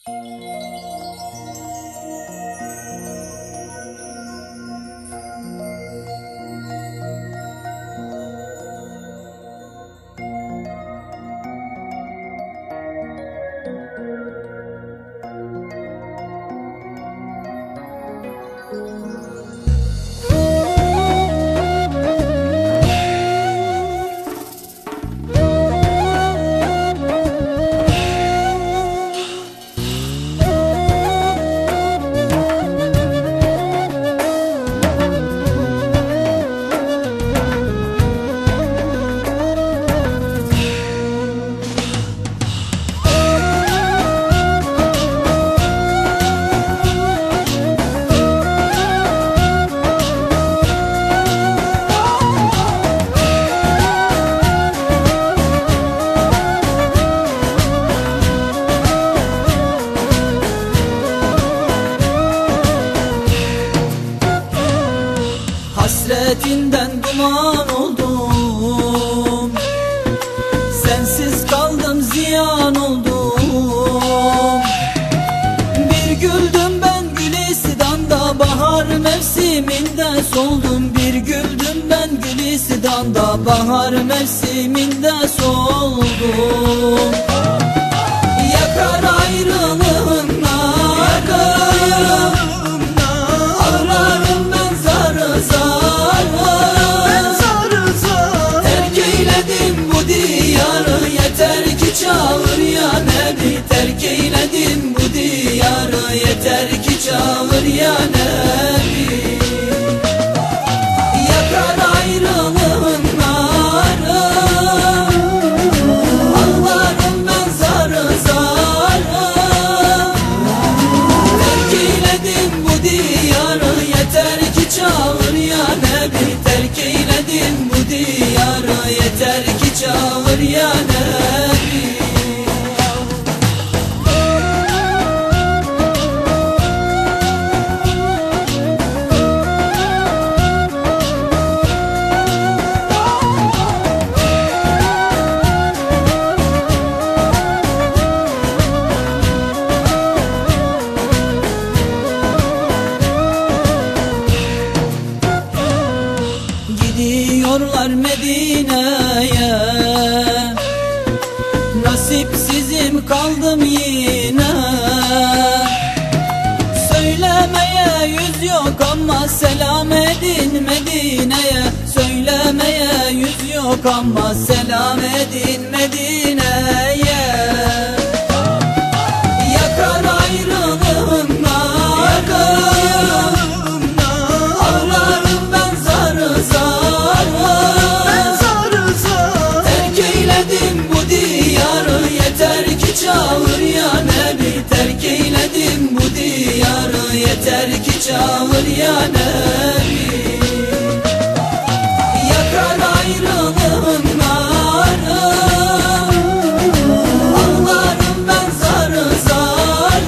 Hasretinden duman oldum, sensiz kaldım ziyan oldum. Bir güldüm ben Gülistan'da, bahar mevsiminde soldum. Bir güldüm ben Gülistan'da, bahar mevsiminde soldum. Yakar ayrılığına, ağlarım ben zar zar. Terk eyledim bu diyarı, yeter ki çağır ya Nebi. Terk eyledim bu diyarı, yeter ki çağır ya Nebi. Yakar ayrılığın narı, ağlarım ben zar zar. Terk eyledim bu diyarı, yeter ki çağır ya Nebi. Terk eyledim bu diyarı, yeter ki çağır ya Nebi. Gidiyorlar Medine'ye, nasipsizim kaldım yine. Söylemeye yüz yok ama selam edin Medine'ye. Söylemeye yüz yok ama selam edin Medine'ye. Yakar ayrılığın narı, ağlarım ben zar zar. Terk eyledim bu diyarı, yeter ki çağır ya Nebi. Terk eyledim bu diyarı, yeter ki çağır ya Nebi. Yakar ayrılığın narı, ağlarım ben zar zar.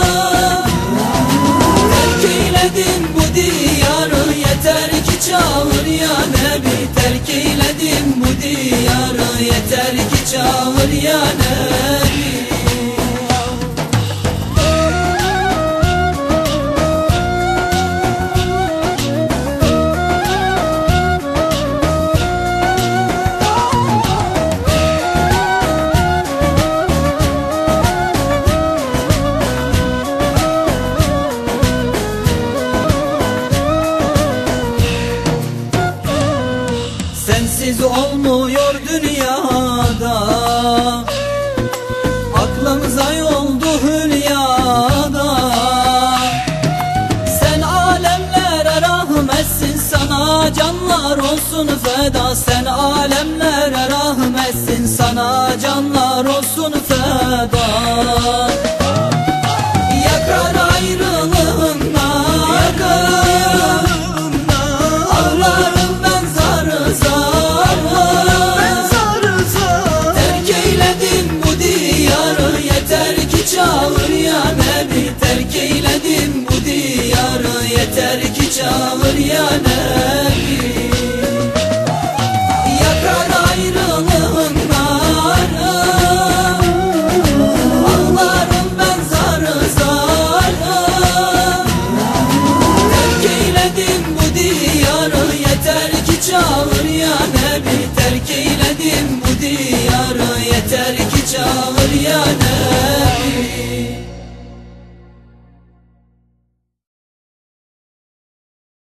Terk eyledim bu diyarı, yeter ki çağır ya Nebi. Terk eyledim bu diyarı, yeter ki çağır ya Nebi. Sensiz olmuyor dünyada, aklımıza yoldu hülyada. Sen alemlere rahmetsin, sana canlar olsun feda. Sen alemlere rahmetsin, sana canlar olsun feda.